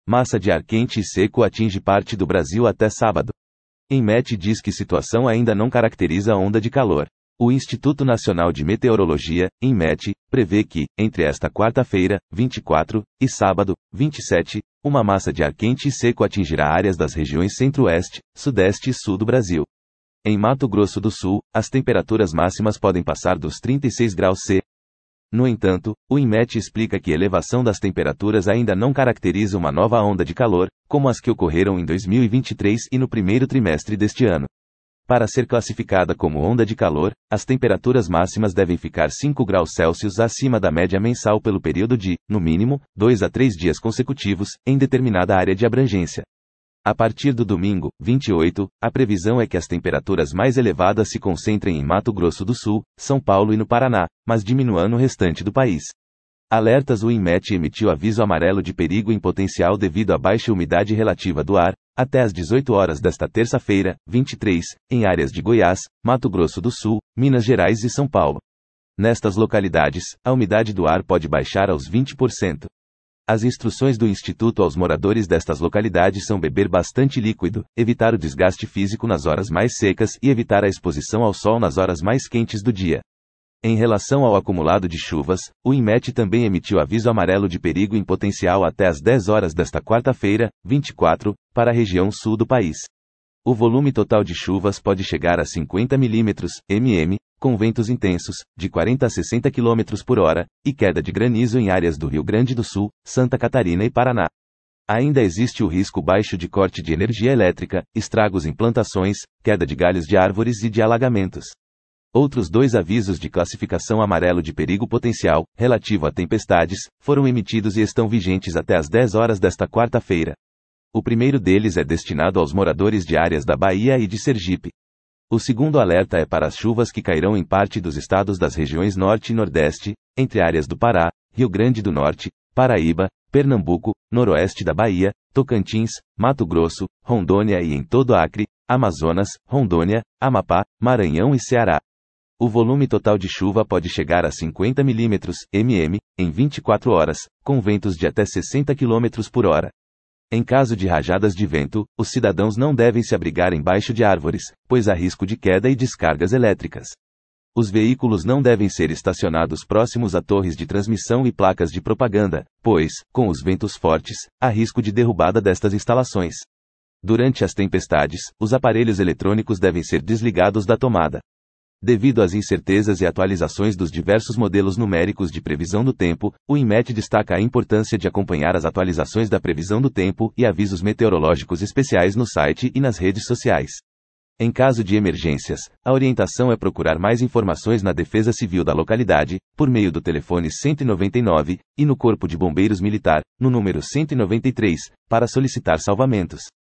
Massa de ar quente e seco atinge parte do Brasil até sábado. INMET diz que situação ainda não caracteriza a onda de calor. O Instituto Nacional de Meteorologia, INMET, prevê que, entre esta quarta-feira, 24, e sábado, 27, uma massa de ar quente e seco atingirá áreas das regiões centro-oeste, sudeste e sul do Brasil. Em Mato Grosso do Sul, as temperaturas máximas podem passar dos 36 graus C. No entanto, o INMET explica que a elevação das temperaturas ainda não caracteriza uma nova onda de calor, como as que ocorreram em 2023 e no primeiro trimestre deste ano. Para ser classificada como onda de calor, as temperaturas máximas devem ficar 5 graus Celsius acima da média mensal pelo período de, no mínimo, 2 a 3 dias consecutivos, em determinada área de abrangência. A partir do domingo, 28, a previsão é que as temperaturas mais elevadas se concentrem em Mato Grosso do Sul, São Paulo e no Paraná, mas diminuam no restante do país. Alertas: o INMET emitiu aviso amarelo de perigo em potencial devido à baixa umidade relativa do ar, até às 18 horas desta terça-feira, 23, em áreas de Goiás, Mato Grosso do Sul, Minas Gerais e São Paulo. Nestas localidades, a umidade do ar pode baixar aos 20%. As instruções do Instituto aos moradores destas localidades são beber bastante líquido, evitar o desgaste físico nas horas mais secas e evitar a exposição ao sol nas horas mais quentes do dia. Em relação ao acumulado de chuvas, o INMET também emitiu aviso amarelo de perigo em potencial até às 10 horas desta quarta-feira, 24, para a região sul do país. O volume total de chuvas pode chegar a 50 mm, com ventos intensos, de 40 a 60 km por hora, e queda de granizo em áreas do Rio Grande do Sul, Santa Catarina e Paraná. Ainda existe o risco baixo de corte de energia elétrica, estragos em plantações, queda de galhos de árvores e de alagamentos. Outros 2 avisos de classificação amarelo de perigo potencial, relativo a tempestades, foram emitidos e estão vigentes até às 10 horas desta quarta-feira. O primeiro deles é destinado aos moradores de áreas da Bahia e de Sergipe. O segundo alerta é para as chuvas que cairão em parte dos estados das regiões Norte e Nordeste, entre áreas do Pará, Rio Grande do Norte, Paraíba, Pernambuco, Noroeste da Bahia, Tocantins, Mato Grosso, Rondônia e em todo Acre, Amazonas, Rondônia, Amapá, Maranhão e Ceará. O volume total de chuva pode chegar a 50 mm, em 24 horas, com ventos de até 60 km por hora. Em caso de rajadas de vento, os cidadãos não devem se abrigar embaixo de árvores, pois há risco de queda e descargas elétricas. Os veículos não devem ser estacionados próximos a torres de transmissão e placas de propaganda, pois, com os ventos fortes, há risco de derrubada destas instalações. Durante as tempestades, os aparelhos eletrônicos devem ser desligados da tomada. Devido às incertezas e atualizações dos diversos modelos numéricos de previsão do tempo, o INMET destaca a importância de acompanhar as atualizações da previsão do tempo e avisos meteorológicos especiais no site e nas redes sociais. Em caso de emergências, a orientação é procurar mais informações na Defesa Civil da localidade, por meio do telefone 199, e no Corpo de Bombeiros Militar, no número 193, para solicitar salvamentos.